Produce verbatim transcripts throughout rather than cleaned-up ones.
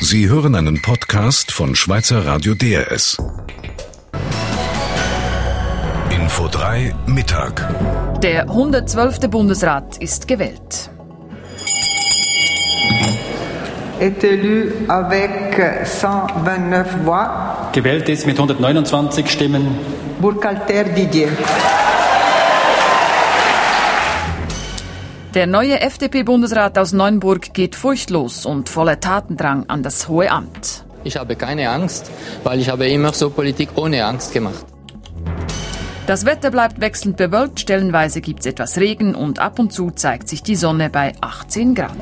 Sie hören einen Podcast von Schweizer Radio D R S. Info drei Mittag. Der hundertzwölfte Bundesrat ist gewählt. Est élu avec cent vingt-neuf voix. Gewählt ist mit hundertneunundzwanzig Stimmen Burkhalter Didier. Der neue F D P-Bundesrat aus Neuenburg geht furchtlos und voller Tatendrang an das hohe Amt. Ich habe keine Angst, weil ich habe immer so Politik ohne Angst gemacht. Das Wetter bleibt wechselnd bewölkt, stellenweise gibt es etwas Regen und ab und zu zeigt sich die Sonne bei achtzehn Grad.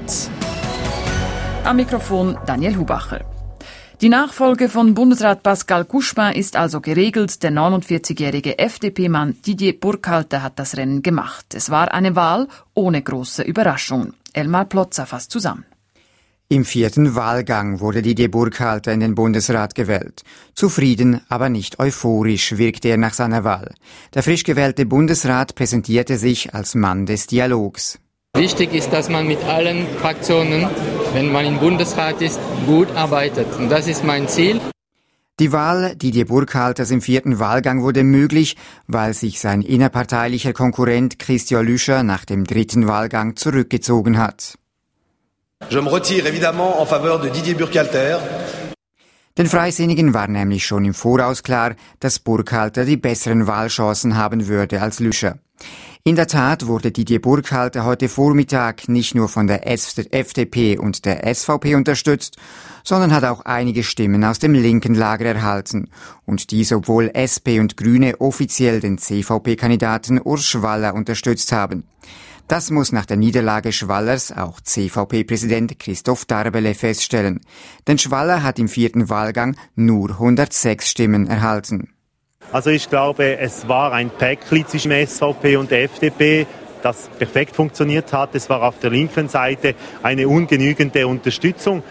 Am Mikrofon Daniel Hubacher. Die Nachfolge von Bundesrat Pascal Couchepin ist also geregelt. Der neunundvierzigjährige F D P-Mann Didier Burkhalter hat das Rennen gemacht. Es war eine Wahl ohne große Überraschungen. Elmar Plotzer fasst zusammen. Im vierten Wahlgang wurde Didier Burkhalter in den Bundesrat gewählt. Zufrieden, aber nicht euphorisch wirkte er nach seiner Wahl. Der frisch gewählte Bundesrat präsentierte sich als Mann des Dialogs. Wichtig ist, dass man mit allen Fraktionen, wenn man im Bundesrat ist, gut arbeitet. Und das ist mein Ziel. Die Wahl Didier Burkhalters im vierten Wahlgang wurde möglich, weil sich sein innerparteilicher Konkurrent Christian Lüscher nach dem dritten Wahlgang zurückgezogen hat. Je me retire évidemment en faveur de Didier Burkhalter. Den Freisinnigen war nämlich schon im Voraus klar, dass Burkhalter die besseren Wahlchancen haben würde als Lüscher. In der Tat wurde Didier Burkhalter heute Vormittag nicht nur von der F D P und der S V P unterstützt, sondern hat auch einige Stimmen aus dem linken Lager erhalten. Und dies, obwohl S P und Grüne offiziell den C V P-Kandidaten Urs Schwaller unterstützt haben. Das muss nach der Niederlage Schwallers auch C V P-Präsident Christoph Darbele feststellen. Denn Schwaller hat im vierten Wahlgang nur hundertsechs Stimmen erhalten. Also ich glaube, es war ein Päckchen zwischen S V P und der F D P, das perfekt funktioniert hat. Es war auf der linken Seite eine ungenügende Unterstützung.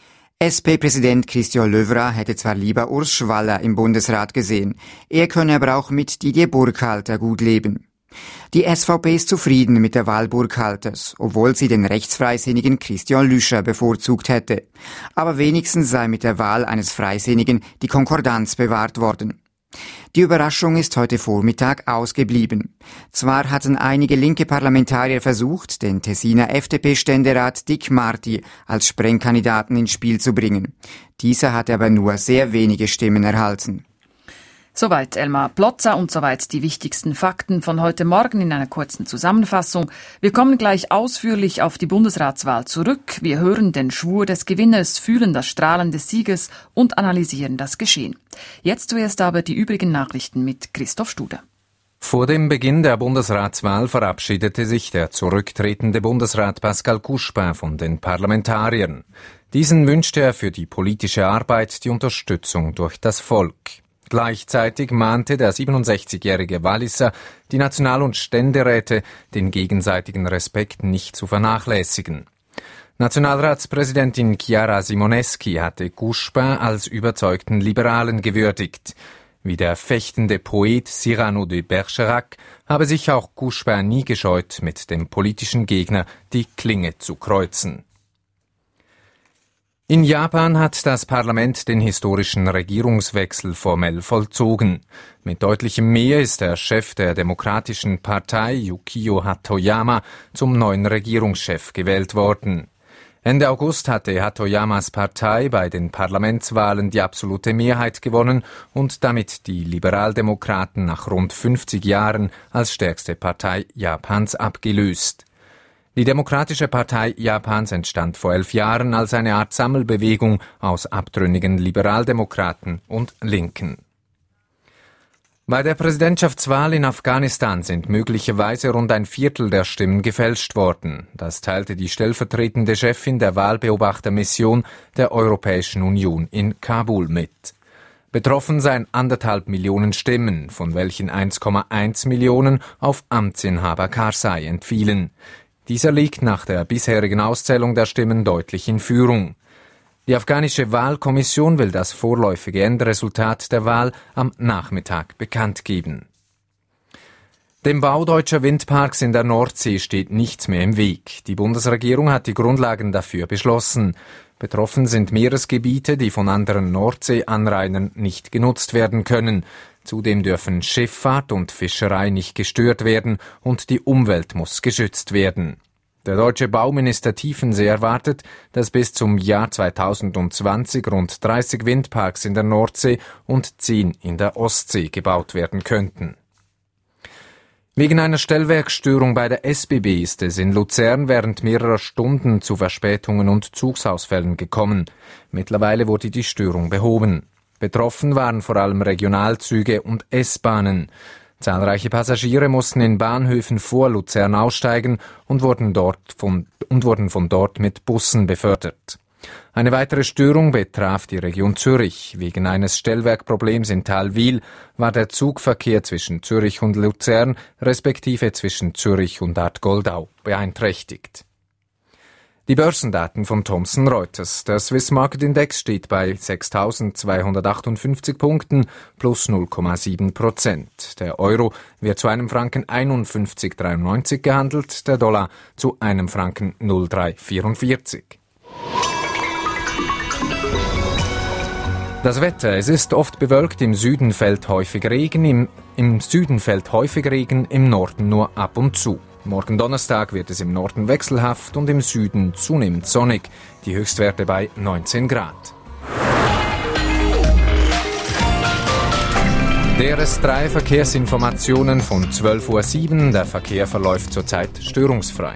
S P-Präsident Christian Löwra hätte zwar lieber Urs Schwaller im Bundesrat gesehen, er könne aber auch mit Didier Burkhalter gut leben. Die S V P ist zufrieden mit der Wahl Burkhalters, obwohl sie den rechtsfreisinnigen Christian Lüscher bevorzugt hätte. Aber wenigstens sei mit der Wahl eines Freisinnigen die Konkordanz bewahrt worden. Die Überraschung ist heute Vormittag ausgeblieben. Zwar hatten einige linke Parlamentarier versucht, den Tessiner F D P-Ständerat Dick Marty als Sprengkandidaten ins Spiel zu bringen. Dieser hatte aber nur sehr wenige Stimmen erhalten. Soweit Elmar Plotzer und soweit die wichtigsten Fakten von heute Morgen in einer kurzen Zusammenfassung. Wir kommen gleich ausführlich auf die Bundesratswahl zurück. Wir hören den Schwur des Gewinners, fühlen das Strahlen des Sieges und analysieren das Geschehen. Jetzt zuerst aber die übrigen Nachrichten mit Christoph Studer. Vor dem Beginn der Bundesratswahl verabschiedete sich der zurücktretende Bundesrat Pascal Couchepin von den Parlamentariern. Diesen wünschte er für die politische Arbeit die Unterstützung durch das Volk. Gleichzeitig mahnte der siebenundsechzigjährige Walliser die National- und Ständeräte, den gegenseitigen Respekt nicht zu vernachlässigen. Nationalratspräsidentin Chiara Simoneschi hatte Couchepin als überzeugten Liberalen gewürdigt. Wie der fechtende Poet Cyrano de Bergerac habe sich auch Couchepin nie gescheut, mit dem politischen Gegner die Klinge zu kreuzen. In Japan hat das Parlament den historischen Regierungswechsel formell vollzogen. Mit deutlichem Mehr ist der Chef der Demokratischen Partei, Yukio Hatoyama, zum neuen Regierungschef gewählt worden. Ende August hatte Hatoyamas Partei bei den Parlamentswahlen die absolute Mehrheit gewonnen und damit die Liberaldemokraten nach rund fünfzig Jahren als stärkste Partei Japans abgelöst. Die Demokratische Partei Japans entstand vor elf Jahren als eine Art Sammelbewegung aus abtrünnigen Liberaldemokraten und Linken. Bei der Präsidentschaftswahl in Afghanistan sind möglicherweise rund ein Viertel der Stimmen gefälscht worden. Das teilte die stellvertretende Chefin der Wahlbeobachtermission der Europäischen Union in Kabul mit. Betroffen seien anderthalb Millionen Stimmen, von welchen eins Komma eins Millionen auf Amtsinhaber Karzai entfielen. Dieser liegt nach der bisherigen Auszählung der Stimmen deutlich in Führung. Die afghanische Wahlkommission will das vorläufige Endresultat der Wahl am Nachmittag bekannt geben. Dem Bau deutscher Windparks in der Nordsee steht nichts mehr im Weg. Die Bundesregierung hat die Grundlagen dafür beschlossen. Betroffen sind Meeresgebiete, die von anderen Nordseeanrainern nicht genutzt werden können. Zudem dürfen Schifffahrt und Fischerei nicht gestört werden und die Umwelt muss geschützt werden. Der deutsche Bauminister Tiefensee erwartet, dass bis zum Jahr zweitausendzwanzig rund dreißig Windparks in der Nordsee und zehn in der Ostsee gebaut werden könnten. Wegen einer Stellwerksstörung bei der S B B ist es in Luzern während mehrerer Stunden zu Verspätungen und Zugsausfällen gekommen. Mittlerweile wurde die Störung behoben. Betroffen waren vor allem Regionalzüge und S-Bahnen. Zahlreiche Passagiere mussten in Bahnhöfen vor Luzern aussteigen und wurden, dort von, und wurden von dort mit Bussen befördert. Eine weitere Störung betraf die Region Zürich. Wegen eines Stellwerkproblems in Thalwil war der Zugverkehr zwischen Zürich und Luzern respektive zwischen Zürich und Artgoldau beeinträchtigt. Die Börsendaten von Thomson Reuters. Der Swiss Market Index steht bei sechstausendzweihundertachtundfünfzig Punkten plus null Komma sieben Prozent. Der Euro wird zu einem Franken einundfünfzig Komma dreiundneunzig gehandelt, der Dollar zu einem Franken null Komma drei vierundvierzig. Das Wetter. Es ist oft bewölkt, im Süden fällt häufig Regen, im, im Süden fällt häufig Regen, im Norden nur ab und zu. Morgen Donnerstag wird es im Norden wechselhaft und im Süden zunehmend sonnig. Die Höchstwerte bei neunzehn Grad. D R S drei Verkehrsinformationen von zwölf Uhr sieben. Der Verkehr verläuft zurzeit störungsfrei.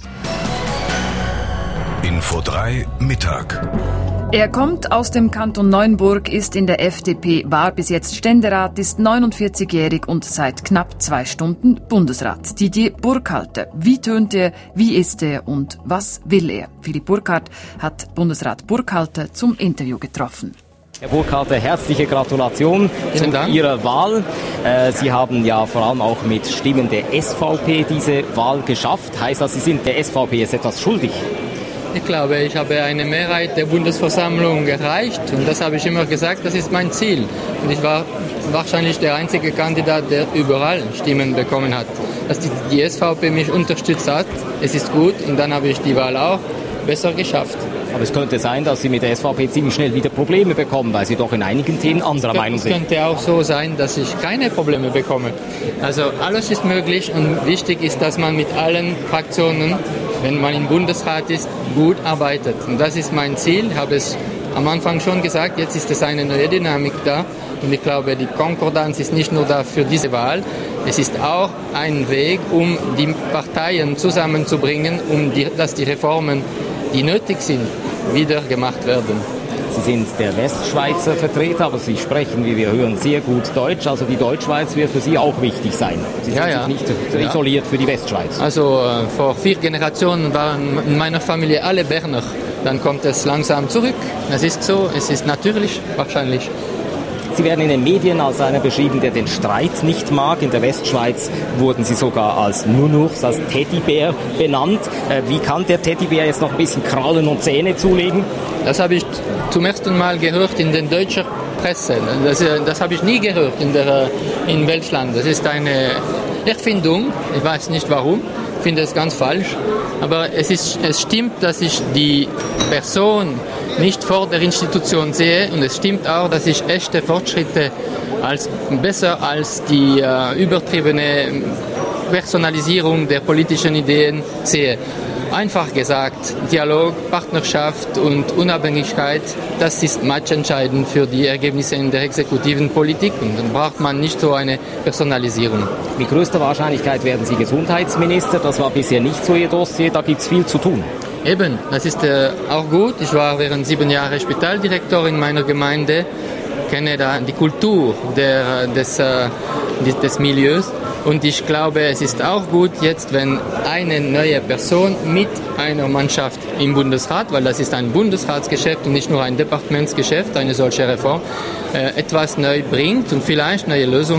Info drei Mittag. Er kommt aus dem Kanton Neuenburg, ist in der F D P, war bis jetzt Ständerat, ist neunundvierzigjährig und seit knapp zwei Stunden Bundesrat. Didier Burkhalter. Wie tönt er, wie ist er und was will er? Philipp Burkhardt hat Bundesrat Burkhalter zum Interview getroffen. Herr Burkhalter, herzliche Gratulation zu Ihrer Wahl. Sie haben ja vor allem auch mit Stimmen der S V P diese Wahl geschafft. Heißt das, Sie sind der S V P jetzt etwas schuldig? Ich glaube, ich habe eine Mehrheit der Bundesversammlung erreicht und das habe ich immer gesagt, das ist mein Ziel. Und ich war wahrscheinlich der einzige Kandidat, der überall Stimmen bekommen hat. Dass die, die S V P mich unterstützt hat, es ist gut und dann habe ich die Wahl auch besser geschafft. Aber es könnte sein, dass Sie mit der S V P ziemlich schnell wieder Probleme bekommen, weil Sie doch in einigen Themen anderer Meinung sind. Es könnte auch so sein, dass ich keine Probleme bekomme. Also alles ist möglich und wichtig ist, dass man mit allen Fraktionen, wenn man im Bundesrat ist, gut arbeitet. Und das ist mein Ziel. Ich habe es am Anfang schon gesagt, jetzt ist es eine neue Dynamik da. Und ich glaube, die Konkordanz ist nicht nur da für diese Wahl, es ist auch ein Weg, um die Parteien zusammenzubringen, um die, dass die Reformen, die nötig sind, wieder gemacht werden. Sie sind der Westschweizer Vertreter, aber Sie sprechen, wie wir hören, sehr gut Deutsch. Also die Deutschschweiz wird für Sie auch wichtig sein. Sie sind ja, ja. sich nicht ja. isoliert für die Westschweiz. Also äh, vor vier Generationen waren in meiner Familie alle Berner. Dann kommt es langsam zurück. Es ist so, es ist natürlich, wahrscheinlich. Sie werden in den Medien als einer beschrieben, der den Streit nicht mag. In der Westschweiz wurden Sie sogar als Nunuchs, als Teddybär benannt. Äh, wie kann der Teddybär jetzt noch ein bisschen Krallen und Zähne zulegen? Das habe ich zum ersten Mal gehört in der deutschen Presse. Das, das habe ich nie gehört in, der, in Welschland. Das ist eine Erfindung. Ich weiß nicht warum. Ich finde es ganz falsch. Aber es, ist, es stimmt, dass ich die Person nicht vor der Institution sehe. Und es stimmt auch, dass ich echte Fortschritte als besser als die äh, übertriebene Personalisierung der politischen Ideen sehe. Einfach gesagt, Dialog, Partnerschaft und Unabhängigkeit, das ist matchentscheidend für die Ergebnisse in der exekutiven Politik. Und dann braucht man nicht so eine Personalisierung. Mit größter Wahrscheinlichkeit werden Sie Gesundheitsminister. Das war bisher nicht so Ihr Dossier. Da gibt es viel zu tun. Eben, das ist äh, auch gut. Ich war während sieben Jahren Spitaldirektor in meiner Gemeinde, kenne da die Kultur der, des, äh, des Milieus. Und ich glaube, es ist auch gut jetzt, wenn eine neue Person mit einer Mannschaft im Bundesrat, weil das ist ein Bundesratsgeschäft und nicht nur ein Departementsgeschäft, eine solche Reform, äh, etwas neu bringt und vielleicht neue Lösungen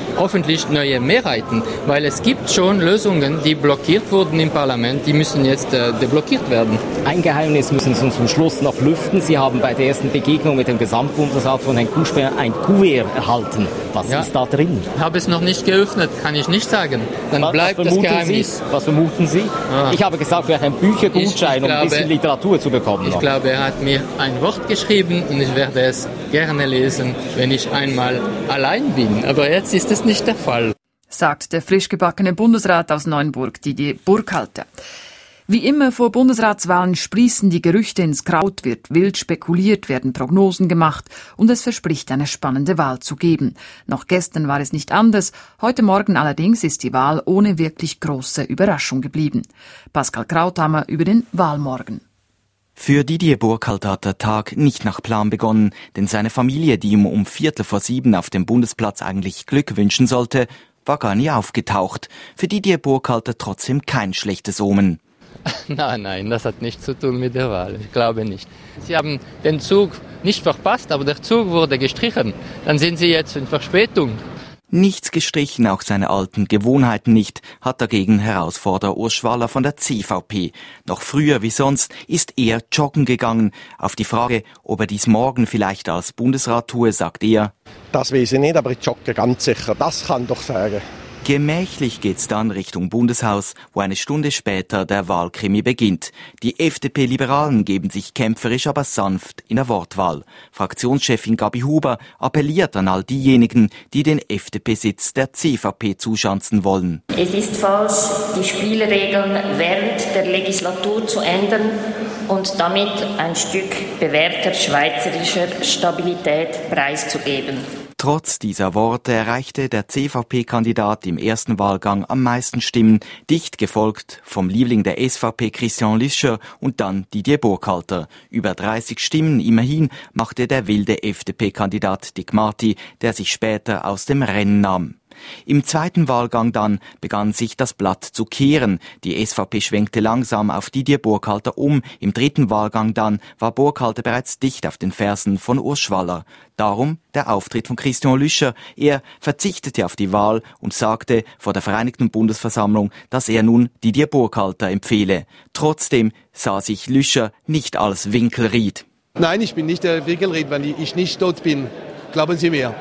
hoffentlich neue Mehrheiten, weil es gibt schon Lösungen, die blockiert wurden im Parlament, die müssen jetzt äh, deblockiert werden. Ein Geheimnis müssen Sie zum Schluss noch lüften. Sie haben bei der ersten Begegnung mit dem Gesamtbundesrat von Herrn Kouchner ein Kuvert erhalten. Was ja. ist da drin? Ich habe es noch nicht geöffnet, kann ich nicht sagen. Dann was, bleibt was das Geheimnis. Sie? Was vermuten Sie? Ah. Ich habe gesagt, vielleicht ein Büchergutschein, um ein bisschen Literatur zu bekommen. Ich noch. glaube, er hat mir ein Wort geschrieben und ich werde es gerne lesen, wenn ich einmal allein bin. Aber jetzt ist es nicht der Fall. Sagt der frisch gebackene Bundesrat aus Neuenburg, Didier Burkhalter. Wie immer vor Bundesratswahlen sprießen die Gerüchte ins Kraut, wird wild spekuliert, werden Prognosen gemacht und es verspricht eine spannende Wahl zu geben. Noch gestern war es nicht anders, heute Morgen allerdings ist die Wahl ohne wirklich große Überraschung geblieben. Pascal Krauthammer über den Wahlmorgen. Für Didier Burkhalter hat der Tag nicht nach Plan begonnen, denn seine Familie, die ihm um Viertel vor sieben auf dem Bundesplatz eigentlich Glück wünschen sollte, war gar nie aufgetaucht. Für Didier Burkhalter trotzdem kein schlechtes Omen. Nein, nein, das hat nichts zu tun mit der Wahl. Ich glaube nicht. Sie haben den Zug nicht verpasst, aber der Zug wurde gestrichen. Dann sind Sie jetzt in Verspätung. Nichts gestrichen, auch seine alten Gewohnheiten nicht, hat dagegen Herausforderer Urs Schwaller von der C V P. Noch früher wie sonst ist er joggen gegangen. Auf die Frage, ob er dies morgen vielleicht als Bundesrat tue, sagt er: Das weiß ich nicht, aber ich jogge ganz sicher. Das kann doch sagen. Gemächlich geht's dann Richtung Bundeshaus, wo eine Stunde später der Wahlkrimi beginnt. Die F D P-Liberalen geben sich kämpferisch, aber sanft in der Wortwahl. Fraktionschefin Gabi Huber appelliert an all diejenigen, die den F D P-Sitz der C V P zuschanzen wollen. Es ist falsch, die Spielregeln während der Legislatur zu ändern und damit ein Stück bewährter schweizerischer Stabilität preiszugeben. Trotz dieser Worte erreichte der C V P-Kandidat im ersten Wahlgang am meisten Stimmen, dicht gefolgt vom Liebling der S V P Christian Lüscher und dann Didier Burkhalter. Über dreißig Stimmen immerhin machte der wilde F D P-Kandidat Dick Marty, der sich später aus dem Rennen nahm. Im zweiten Wahlgang dann begann sich das Blatt zu kehren. Die S V P schwenkte langsam auf Didier Burkhalter um. Im dritten Wahlgang dann war Burkhalter bereits dicht auf den Fersen von Urs Schwaller. Darum der Auftritt von Christian Lüscher. Er verzichtete auf die Wahl und sagte vor der Vereinigten Bundesversammlung, dass er nun Didier Burkhalter empfehle. Trotzdem sah sich Lüscher nicht als Winkelried. Nein, ich bin nicht der Winkelried, wenn ich nicht dort bin. Glauben Sie mir.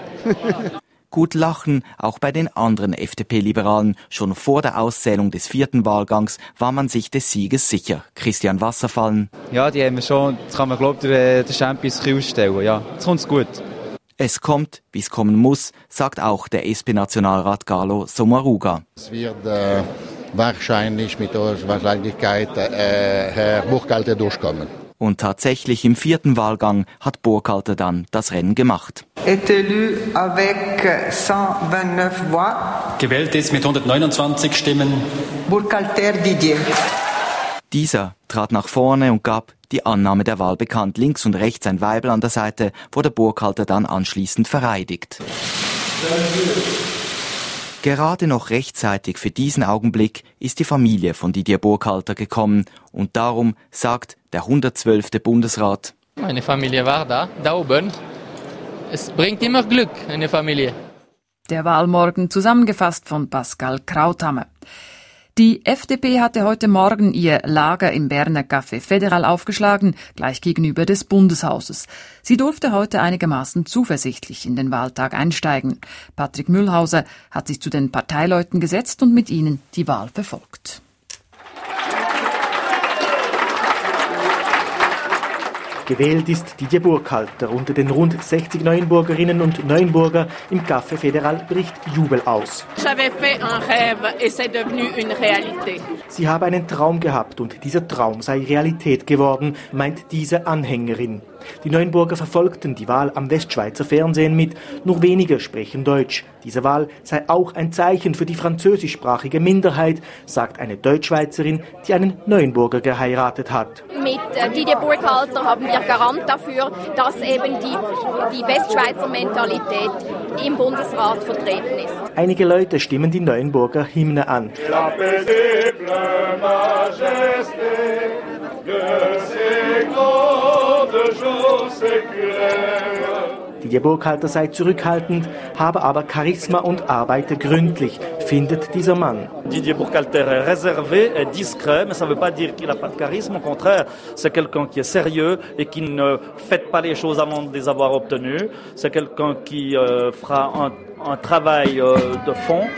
Gut lachen, auch bei den anderen F D P-Liberalen. Schon vor der Auszählung des vierten Wahlgangs war man sich des Sieges sicher. Christian Wasserfallen. Ja, die haben wir schon, das kann man glaube ich der, der Champions ausstellen. Ja, jetzt kommt's gut. Es kommt, wie es kommen muss, sagt auch der S P-Nationalrat Carlo Sommaruga. Es wird äh, wahrscheinlich mit hoher Wahrscheinlichkeit äh, Herr Burkhalter durchkommen. Und tatsächlich im vierten Wahlgang hat Burkhalter dann das Rennen gemacht. Est élu avec cent vingt-neuf voix. Gewählt ist mit hundertneunundzwanzig Stimmen Burkhalter Didier. Dieser trat nach vorne und gab die Annahme der Wahl bekannt. Links und rechts ein Weibel an der Seite, wurde Burkhalter dann anschließend vereidigt. Gerade noch rechtzeitig für diesen Augenblick ist die Familie von Didier Burkhalter gekommen und darum sagt der hundertzwölfte Bundesrat: Meine Familie war da, da oben. Es bringt immer Glück, eine Familie. Der Wahlmorgen zusammengefasst von Pascal Krauthammer. Die F D P hatte heute Morgen ihr Lager im Berner Café Fédéral aufgeschlagen, gleich gegenüber des Bundeshauses. Sie durfte heute einigermaßen zuversichtlich in den Wahltag einsteigen. Patrick Mühlhauser hat sich zu den Parteileuten gesetzt und mit ihnen die Wahl verfolgt. Gewählt ist Didier Burkhalter. Unter den rund sechzig Neuenburgerinnen und Neuenburger im Café Fédéral bricht Jubel aus. Sie habe einen Traum gehabt und dieser Traum sei Realität geworden, meint diese Anhängerin. Die Neuenburger verfolgten die Wahl am Westschweizer Fernsehen mit. Nur wenige sprechen Deutsch. Diese Wahl sei auch ein Zeichen für die französischsprachige Minderheit, sagt eine Deutschschweizerin, die einen Neuenburger geheiratet hat. Mit Didier Burkhalter haben wir Garant dafür, dass eben die, die Westschweizer Mentalität im Bundesrat vertreten ist. Einige Leute stimmen die Neuenburger Hymne an. Didier Burkhalter sei zurückhaltend, habe aber Charisma und arbeite gründlich, findet dieser Mann. Didier Burkhalter est réservé, est discret, mais ça ne veut pas dire qu'il n'a pas de charisme. Au contraire, c'est quelqu'un qui est sérieux et qui ne fait pas les choses avant de les avoir obtenues. C'est quelqu'un qui euh, fera un, un travail euh, de fond.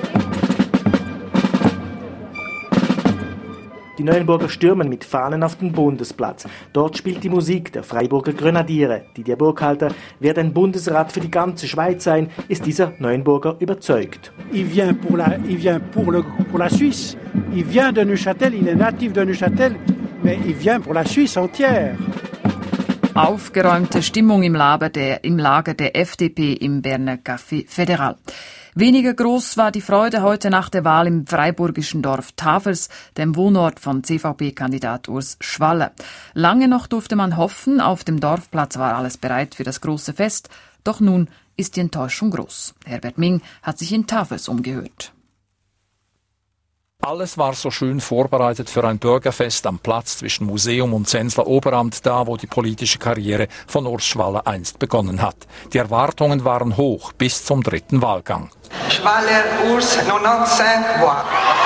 Die Neuenburger stürmen mit Fahnen auf den Bundesplatz. Dort spielt die Musik der Freiburger Grenadiere. Didier Burkhalter wird ein Bundesrat für die ganze Schweiz sein, ist dieser Neuenburger überzeugt. Il vient pour la, il vient pour le, pour la Suisse. Il vient de Neuchâtel, il est natif de Neuchâtel, mais il vient pour la Suisse entière. Aufgeräumte Stimmung im Lager der, im Lager der F D P im Berner Café Fédéral. Weniger groß war die Freude heute nach der Wahl im freiburgischen Dorf Tafers, dem Wohnort von C V P-Kandidat Urs Schwaller. Lange noch durfte man hoffen, auf dem Dorfplatz war alles bereit für das große Fest, doch nun ist die Enttäuschung groß. Herbert Ming hat sich in Tafers umgehört. Alles war so schön vorbereitet für ein Bürgerfest am Platz zwischen Museum und Zensler Oberamt, da wo die politische Karriere von Urs Schwaller einst begonnen hat. Die Erwartungen waren hoch bis zum dritten Wahlgang. Schwaller Urs, neunundneunzig Voix.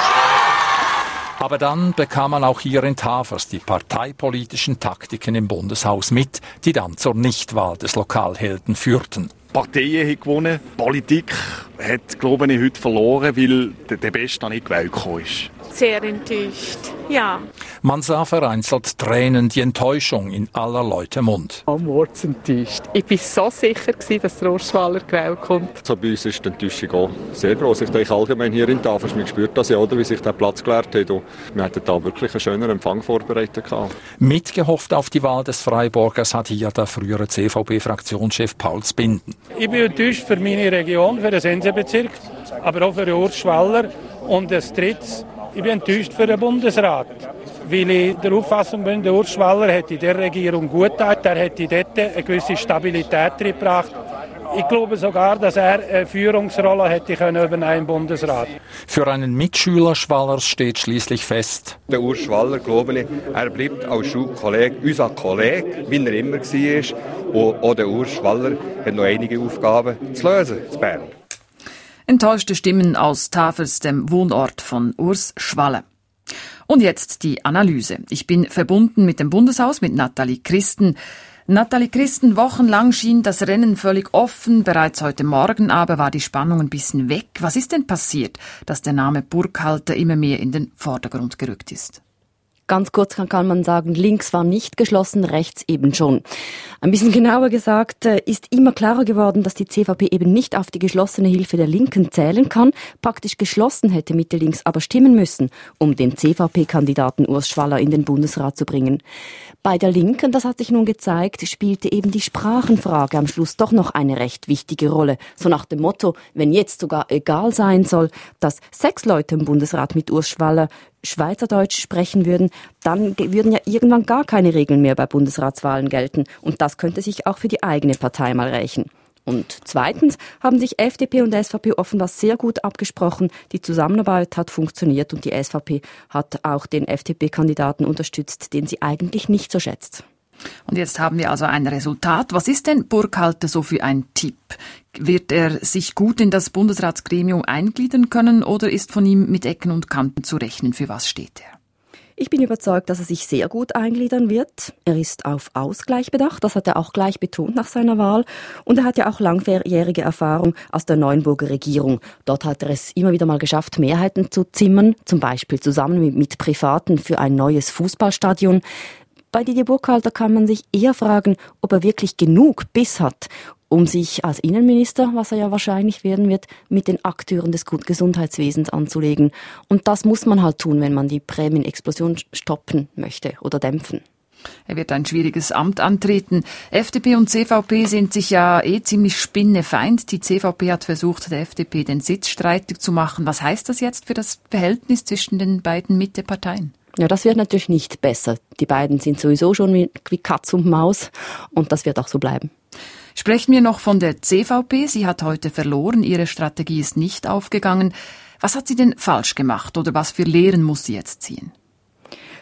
Aber dann bekam man auch hier in Tafers die parteipolitischen Taktiken im Bundeshaus mit, die dann zur Nichtwahl des Lokalhelden führten. Parteien haben gewonnen, Politik hat, glaube ich, heute verloren, weil der Beste noch nicht gewählt gekommen ist. Sehr enttäuscht, ja. Man sah vereinzelt Tränen, die Enttäuschung in aller Leute Mund. Am Mords enttäuscht. Ich war so sicher, dass der Urs Schwaller gewählt kommt. So bei uns ist die Enttäuschung auch sehr gross. Ich denke allgemein hier in Tafers, man spürt das ja, oder, wie sich der Platz geleert hat. Und wir hatten da wirklich einen schönen Empfang vorbereitet. Mitgehofft auf die Wahl des Freiburgers hat hier der frühere C V B-Fraktionschef Paul Zbinden. Ich bin enttäuscht für meine Region, für den Sensebezirk, aber auch für den Urs Schwaller. Und das Dritte, ich bin enttäuscht für den Bundesrat, weil ich der Auffassung bin, der Urs Schwaller hätte der Regierung gut getan, er hätte dort eine gewisse Stabilität gebracht. Ich glaube sogar, dass er eine Führungsrolle hätte können übernehmen im Bundesrat. Für einen Mitschüler Schwallers steht schließlich fest: Der Urs Schwaller, glaube ich, er bleibt als Schulkollege, unser Kollege, wie er immer war. Und auch der Urs Schwaller hat noch einige Aufgaben zu lösen in Bern. Enttäuschte Stimmen aus Tafers, dem Wohnort von Urs Schwaller. Und jetzt die Analyse. Ich bin verbunden mit dem Bundeshaus, mit Nathalie Christen. Nathalie Christen, wochenlang schien das Rennen völlig offen. Bereits heute Morgen aber war die Spannung ein bisschen weg. Was ist denn passiert, dass der Name Burkhalter immer mehr in den Vordergrund gerückt ist? Ganz kurz kann man sagen, links war nicht geschlossen, rechts eben schon. Ein bisschen genauer gesagt ist immer klarer geworden, dass die C V P eben nicht auf die geschlossene Hilfe der Linken zählen kann. Praktisch geschlossen hätte Mitte links aber stimmen müssen, um den C V P-Kandidaten Urs Schwaller in den Bundesrat zu bringen. Bei der Linken, das hat sich nun gezeigt, spielte eben die Sprachenfrage am Schluss doch noch eine recht wichtige Rolle. So nach dem Motto, wenn jetzt sogar egal sein soll, dass sechs Leute im Bundesrat mit Urs Schwaller Schweizerdeutsch sprechen würden, dann würden ja irgendwann gar keine Regeln mehr bei Bundesratswahlen gelten. Und das könnte sich auch für die eigene Partei mal rächen. Und zweitens haben sich F D P und S V P offenbar sehr gut abgesprochen. Die Zusammenarbeit hat funktioniert und die S V P hat auch den F D P-Kandidaten unterstützt, den sie eigentlich nicht so schätzt. Und jetzt haben wir also ein Resultat. Was ist denn Burkhalter so für ein Typ? Wird er sich gut in das Bundesratsgremium eingliedern können oder ist von ihm mit Ecken und Kanten zu rechnen? Für was steht er? Ich bin überzeugt, dass er sich sehr gut eingliedern wird. Er ist auf Ausgleich bedacht, das hat er auch gleich betont nach seiner Wahl. Und er hat ja auch langjährige Erfahrung aus der Neuenburger Regierung. Dort hat er es immer wieder mal geschafft, Mehrheiten zu zimmern, zum Beispiel zusammen mit, mit Privaten für ein neues Fußballstadion. Bei Didier Burkhalter kann man sich eher fragen, ob er wirklich genug Biss hat, um sich als Innenminister, was er ja wahrscheinlich werden wird, mit den Akteuren des Gesundheitswesens anzulegen. Und das muss man halt tun, wenn man die Prämienexplosion stoppen möchte oder dämpfen. Er wird ein schwieriges Amt antreten. F D P und C V P sind sich ja eh ziemlich spinnefeind. Die C V P hat versucht, der F D P den Sitz streitig zu machen. Was heißt das jetzt für das Verhältnis zwischen den beiden Mitteparteien? Ja, das wird natürlich nicht besser. Die beiden sind sowieso schon wie, wie Katz und Maus und das wird auch so bleiben. Sprechen wir noch von der C V P. Sie hat heute verloren. Ihre Strategie ist nicht aufgegangen. Was hat sie denn falsch gemacht oder was für Lehren muss sie jetzt ziehen?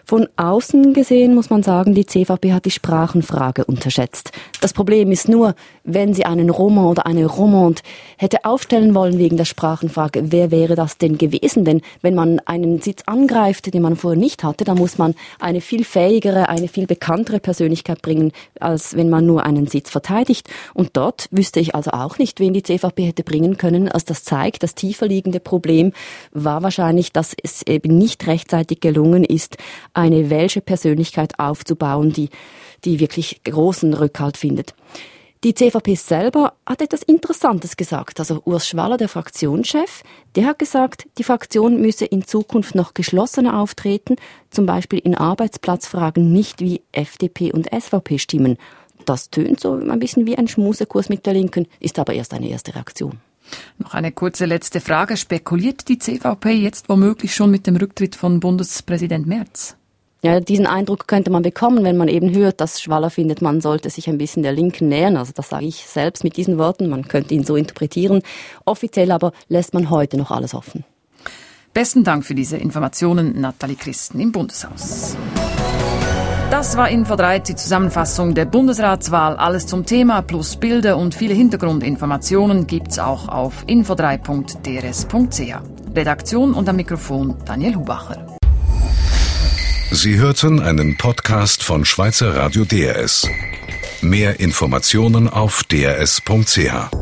Von außen gesehen muss man sagen, die C V P hat die Sprachenfrage unterschätzt. Das Problem ist nur, wenn sie einen Roman oder eine Romande hätte aufstellen wollen wegen der Sprachenfrage, wer wäre das denn gewesen? Denn wenn man einen Sitz angreift, den man vorher nicht hatte, dann muss man eine viel fähigere, eine viel bekanntere Persönlichkeit bringen, als wenn man nur einen Sitz verteidigt. Und dort wüsste ich also auch nicht, wen die C V P hätte bringen können. Also das zeigt, das tiefer liegende Problem war wahrscheinlich, dass es eben nicht rechtzeitig gelungen ist, eine welsche Persönlichkeit aufzubauen, die, die wirklich großen Rückhalt findet. Die C V P selber hat etwas Interessantes gesagt. Also Urs Schwaller, der Fraktionschef, der hat gesagt, die Fraktion müsse in Zukunft noch geschlossener auftreten, zum Beispiel in Arbeitsplatzfragen nicht wie F D P und S V P stimmen. Das tönt so ein bisschen wie ein Schmusekurs mit der Linken, ist aber erst eine erste Reaktion. Noch eine kurze letzte Frage. Spekuliert die C V P jetzt womöglich schon mit dem Rücktritt von Bundespräsident Merz? Ja, diesen Eindruck könnte man bekommen, wenn man eben hört, dass Schwaller findet, man sollte sich ein bisschen der Linken nähern. Also das sage ich selbst mit diesen Worten, man könnte ihn so interpretieren. Offiziell aber lässt man heute noch alles offen. Besten Dank für diese Informationen, Nathalie Christen im Bundeshaus. Das war Info drei, die Zusammenfassung der Bundesratswahl. Alles zum Thema plus Bilder und viele Hintergrundinformationen gibt's auch auf info drei punkt d r s punkt c h. Redaktion und am Mikrofon Daniel Hubacher. Sie hörten einen Podcast von Schweizer Radio D R S. Mehr Informationen auf d r s punkt c h.